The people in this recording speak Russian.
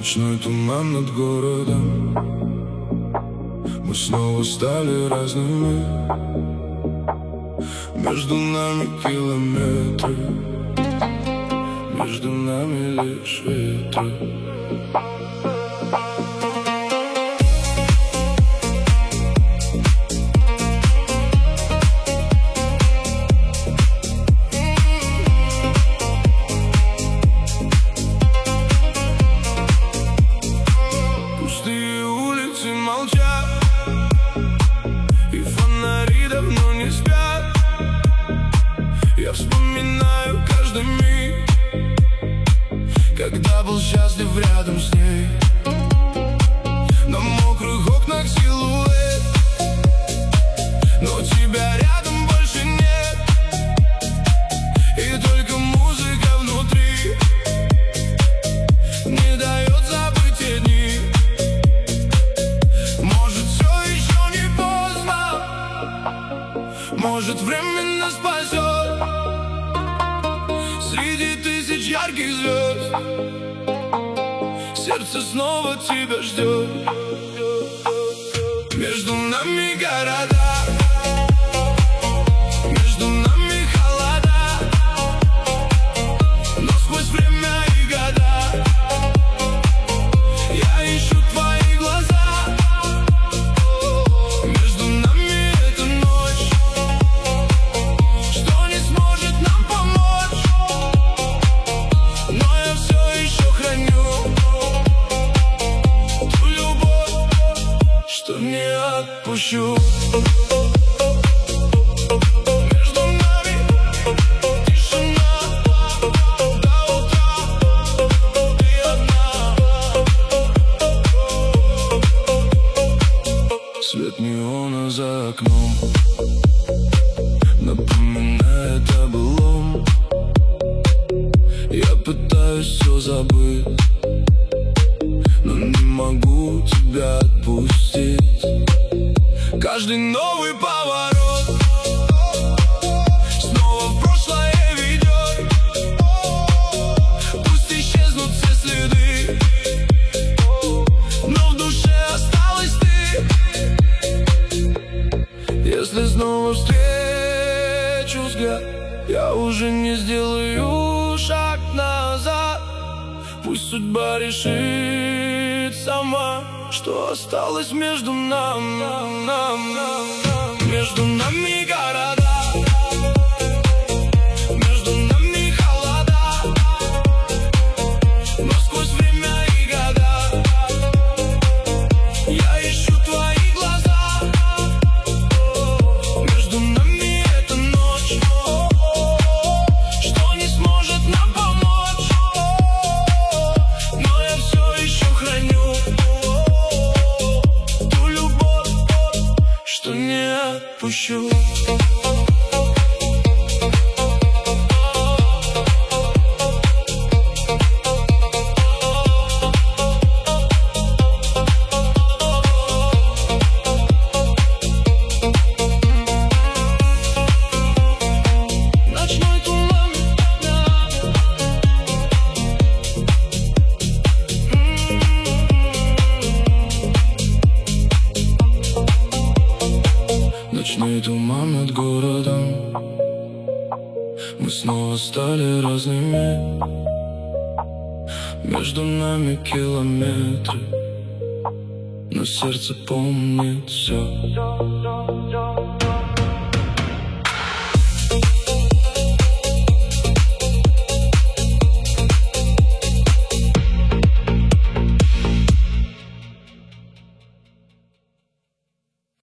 Ночной туман над городом, мы снова стали разными. Между нами километры, между нами лишь ветры. Пустые улицы молчат, и фонари давно не спят. Я вспоминаю каждый миг, когда был счастлив рядом с ней. На мокрых окнах силуэт, но тебя рядом больше нет. И только музыка внутри не дает забыть те дни. Может, все еще не поздно, может, время нас спасет. Среди тысяч ярких звезд сердце снова тебя ждет. Между нами города, между нами холода, но сквозь время и года я ищу твои глаза. Между нами эта ночь, что не сможет нам помочь, но я все еще храню ту любовь, что не отпущу. Между нами тишина до утра, ты одна. Свет неона за окном напоминает о былом. Я пытаюсь все забыть, но не могу тебя отпустить. Каждый новый поворот снова в прошлое ведет. Пусть исчезнут все следы, но в душе осталась ты. Если снова встречу взгляд, я уже не сделаю шаг назад. Пусть судьба решит сама, что осталось между нами. Между нами города, между нами холода, но сквозь время и года я ищу твои глаза. Между нами эта ночь, что не сможет нам помочь, но я все еще храню ту любовь, что не отпущу. Ночной туман, ночной туман над городом, мы снова стали разными. Между нами километры, но сердце помнит все.